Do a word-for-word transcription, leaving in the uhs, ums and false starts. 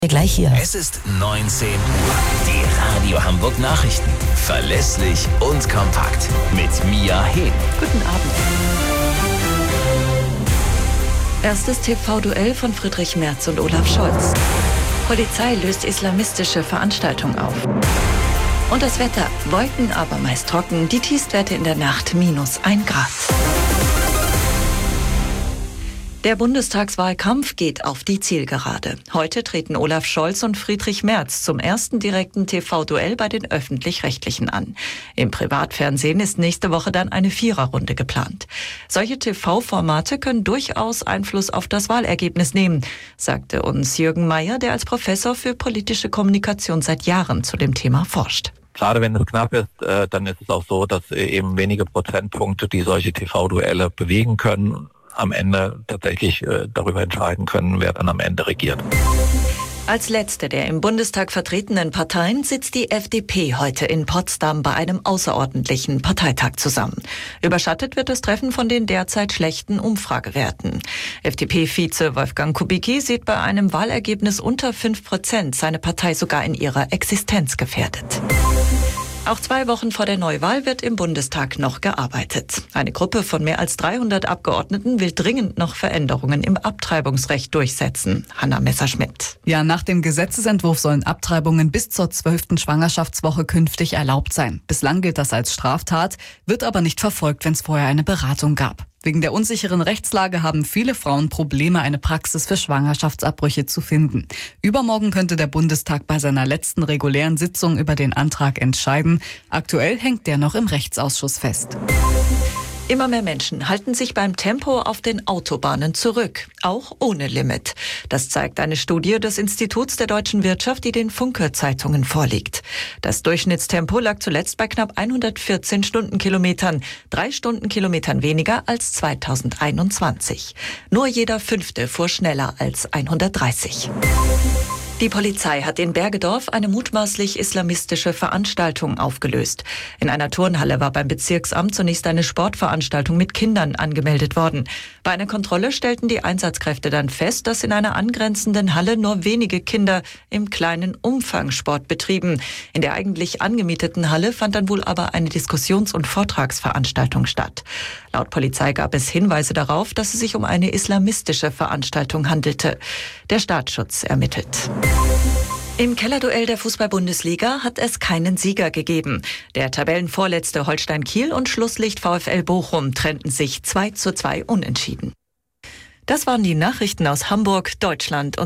Gleich hier. Es ist neunzehn Uhr. Die Radio Hamburg Nachrichten. Verlässlich und kompakt. Mit Mia Hehn. Guten Abend. Erstes T V-Duell von Friedrich Merz und Olaf Scholz. Polizei löst islamistische Veranstaltung auf. Und das Wetter. Wolken, aber meist trocken. Die Tiefstwerte in der Nacht minus ein Grad. Der Bundestagswahlkampf geht auf die Zielgerade. Heute treten Olaf Scholz und Friedrich Merz zum ersten direkten T V-Duell bei den Öffentlich-Rechtlichen an. Im Privatfernsehen ist nächste Woche dann eine Viererrunde geplant. Solche T V-Formate können durchaus Einfluss auf das Wahlergebnis nehmen, sagte uns Jürgen Mayer, der als Professor für politische Kommunikation seit Jahren zu dem Thema forscht. Gerade wenn es knapp ist, äh, dann ist es auch so, dass eben wenige Prozentpunkte, die solche T V-Duelle bewegen können, am Ende tatsächlich äh, darüber entscheiden können, wer dann am Ende regiert. Als letzte der im Bundestag vertretenen Parteien sitzt die F D P heute in Potsdam bei einem außerordentlichen Parteitag zusammen. Überschattet wird das Treffen von den derzeit schlechten Umfragewerten. F D P-Vize Wolfgang Kubicki sieht bei einem Wahlergebnis unter fünf Prozent seine Partei sogar in ihrer Existenz gefährdet. Auch zwei Wochen vor der Neuwahl wird im Bundestag noch gearbeitet. Eine Gruppe von mehr als dreihundert Abgeordneten will dringend noch Veränderungen im Abtreibungsrecht durchsetzen. Hanna Messerschmidt. Ja, nach dem Gesetzesentwurf sollen Abtreibungen bis zur zwölften Schwangerschaftswoche künftig erlaubt sein. Bislang gilt das als Straftat, wird aber nicht verfolgt, wenn es vorher eine Beratung gab. Wegen der unsicheren Rechtslage haben viele Frauen Probleme, eine Praxis für Schwangerschaftsabbrüche zu finden. Übermorgen könnte der Bundestag bei seiner letzten regulären Sitzung über den Antrag entscheiden. Aktuell hängt der noch im Rechtsausschuss fest. Immer mehr Menschen halten sich beim Tempo auf den Autobahnen zurück, auch ohne Limit. Das zeigt eine Studie des Instituts der deutschen Wirtschaft, die den Funke-Zeitungen vorliegt. Das Durchschnittstempo lag zuletzt bei knapp hundertvierzehn Stundenkilometern, drei Stundenkilometern weniger als zweitausendeinundzwanzig. Nur jeder Fünfte fuhr schneller als hundertdreißig. Die Polizei hat in Bergedorf eine mutmaßlich islamistische Veranstaltung aufgelöst. In einer Turnhalle war beim Bezirksamt zunächst eine Sportveranstaltung mit Kindern angemeldet worden. Bei einer Kontrolle stellten die Einsatzkräfte dann fest, dass in einer angrenzenden Halle nur wenige Kinder im kleinen Umfang Sport betrieben. In der eigentlich angemieteten Halle fand dann wohl aber eine Diskussions- und Vortragsveranstaltung statt. Laut Polizei gab es Hinweise darauf, dass es sich um eine islamistische Veranstaltung handelte. Der Staatsschutz ermittelt. Im Kellerduell der Fußball-Bundesliga hat es keinen Sieger gegeben. Der Tabellenvorletzte Holstein Kiel und Schlusslicht VfL Bochum trennten sich zwei zu zwei unentschieden. Das waren die Nachrichten aus Hamburg, Deutschland und